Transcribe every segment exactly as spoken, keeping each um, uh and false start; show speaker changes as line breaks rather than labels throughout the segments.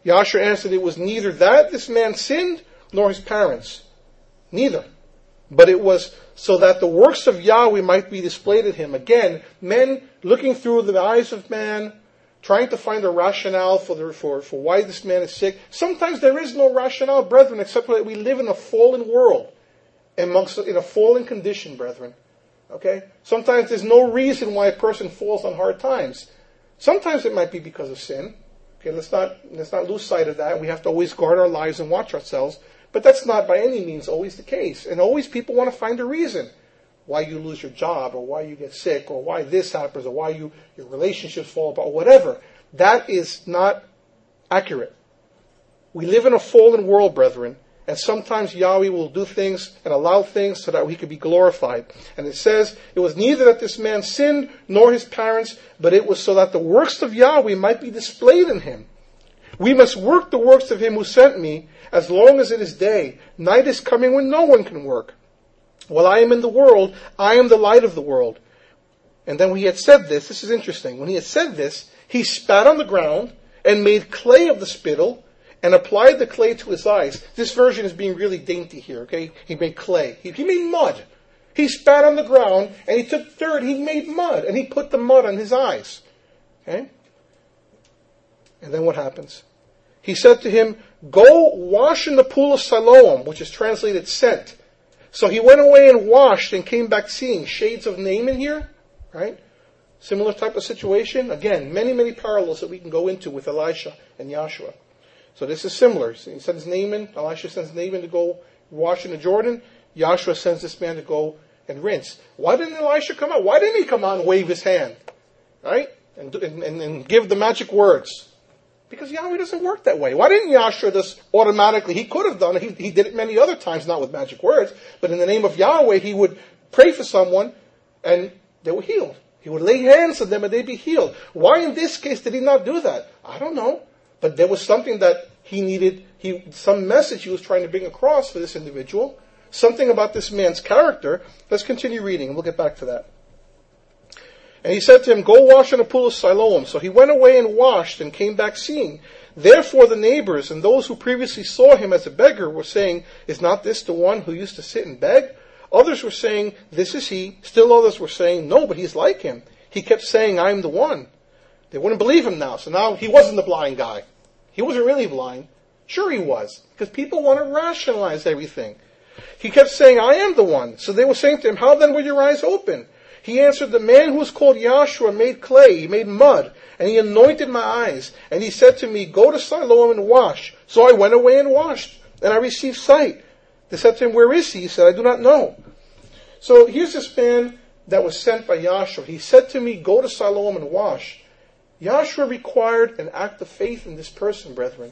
Yahshua answered, it was neither that this man sinned, nor his parents. Neither. But it was so that the works of Yahweh might be displayed in him. Again, men looking through the eyes of man, trying to find a rationale for, the, for, for why this man is sick. Sometimes there is no rationale, brethren, except that we live in a fallen world, amongst in a fallen condition, brethren. Okay? Sometimes there's no reason why a person falls on hard times. Sometimes it might be because of sin. Okay, let's not let's not lose sight of that. We have to always guard our lives and watch ourselves. But that's not by any means always the case. And always people want to find a reason why you lose your job, or why you get sick, or why this happens, or why you your relationships fall apart, or whatever. That is not accurate. We live in a fallen world, brethren, and sometimes Yahweh will do things and allow things so that he could be glorified. And it says, it was neither that this man sinned, nor his parents, but it was so that the works of Yahweh might be displayed in him. We must work the works of him who sent me, as long as it is day. Night is coming when no one can work. While I am in the world, I am the light of the world. And then when he had said this, this is interesting, when he had said this, he spat on the ground and made clay of the spittle, and applied the clay to his eyes. This version is being really dainty here, okay? He made clay. He, he made mud. He spat on the ground, and he took dirt, he made mud, and he put the mud on his eyes. Okay? And then what happens? He said to him, go wash in the pool of Siloam, which is translated sent. So he went away and washed and came back seeing. Shades of Naaman here, right? Similar type of situation. Again, many, many parallels that we can go into with Elisha and Yahshua. So this is similar. So he sends Naaman, Elisha sends Naaman to go wash in the Jordan. Yahshua sends this man to go and rinse. Why didn't Elisha come out? Why didn't he come out and wave his hand? Right? And, and, and give the magic words. Because Yahweh doesn't work that way. Why didn't Yahshua just automatically, he could have done it, he, he did it many other times, not with magic words, but in the name of Yahweh, he would pray for someone and they were healed. He would lay hands on them and they'd be healed. Why in this case did he not do that? I don't know. But there was something that he needed, he some message he was trying to bring across for this individual. Something about this man's character. Let's continue reading and we'll get back to that. And he said to him, go wash in the pool of Siloam. So he went away and washed and came back seeing. Therefore the neighbors and those who previously saw him as a beggar were saying, is not this the one who used to sit and beg? Others were saying, this is he. Still others were saying, no, but he's like him. He kept saying, I am the one. They wouldn't believe him now. So now he wasn't the blind guy. He wasn't really blind. Sure he was. Because people want to rationalize everything. He kept saying, I am the one. So they were saying to him, how then were your eyes open? He answered, the man who was called Yahshua made clay, he made mud, and he anointed my eyes. And he said to me, go to Siloam and wash. So I went away and washed, and I received sight. They said to him, where is he? He said, I do not know. So here's this man that was sent by Yahshua. He said to me, go to Siloam and wash. Yahshua required an act of faith in this person, brethren.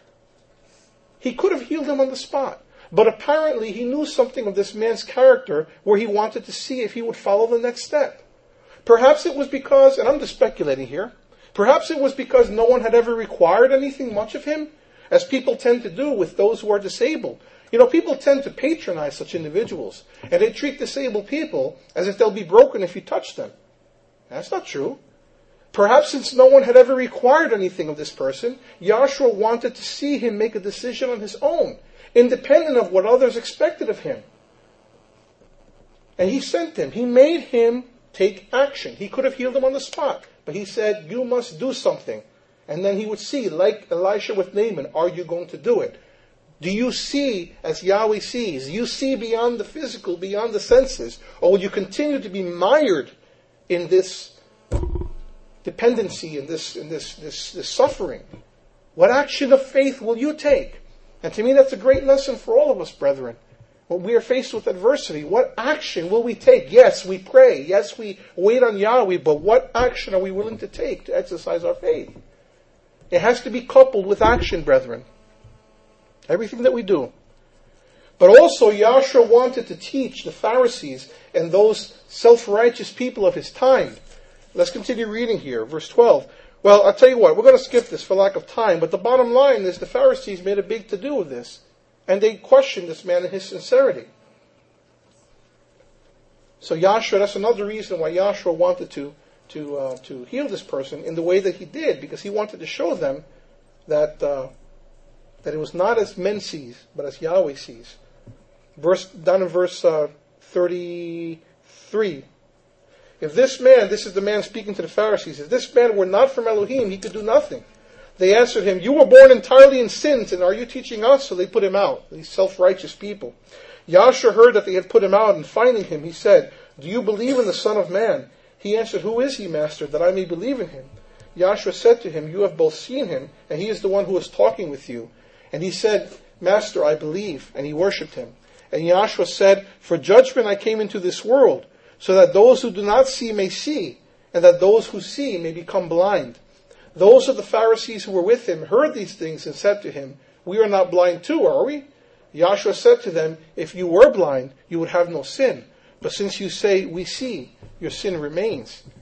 He could have healed him on the spot. But apparently he knew something of this man's character where he wanted to see if he would follow the next step. Perhaps it was because, and I'm just speculating here, perhaps it was because no one had ever required anything much of him, as people tend to do with those who are disabled. You know, people tend to patronize such individuals, and they treat disabled people as if they'll be broken if you touch them. That's not true. Perhaps since no one had ever required anything of this person, Yahshua wanted to see him make a decision on his own, independent of what others expected of him. And he sent him. He made him take action. He could have healed him on the spot, but he said, you must do something. And then he would see, like Elisha with Naaman, are you going to do it? Do you see as Yahweh sees? Do you see beyond the physical, beyond the senses? Or will you continue to be mired in this dependency, in this, in this, this, this suffering? What action of faith will you take? And to me, that's a great lesson for all of us, brethren. When we are faced with adversity, what action will we take? Yes, we pray. Yes, we wait on Yahweh, but what action are we willing to take to exercise our faith? It has to be coupled with action, brethren. Everything that we do. But also, Yahshua wanted to teach the Pharisees and those self-righteous people of his time. Let's continue reading here, verse twelve. Well, I'll tell you what, we're going to skip this for lack of time, but the bottom line is the Pharisees made a big to-do of this, and they questioned this man and his sincerity. So Yahshua, that's another reason why Yahshua wanted to, to, uh, to heal this person in the way that he did, because he wanted to show them that uh, that it was not as men sees, but as Yahweh sees. Verse down in verse uh, thirty-three. If this man, this is the man speaking to the Pharisees, if this man were not from Elohim, he could do nothing. They answered him, you were born entirely in sins, and are you teaching us? So they put him out, these self-righteous people. Yahshua heard that they had put him out, and finding him, he said, do you believe in the Son of Man? He answered, who is he, Master, that I may believe in him? Yahshua said to him, you have both seen him, and he is the one who is talking with you. And he said, Master, I believe, and he worshipped him. And Yahshua said, for judgment I came into this world, so that those who do not see may see, and that those who see may become blind. Those of the Pharisees who were with him heard these things and said to him, we are not blind too, are we? Yahshua said to them, if you were blind, you would have no sin. But since you say, we see, your sin remains.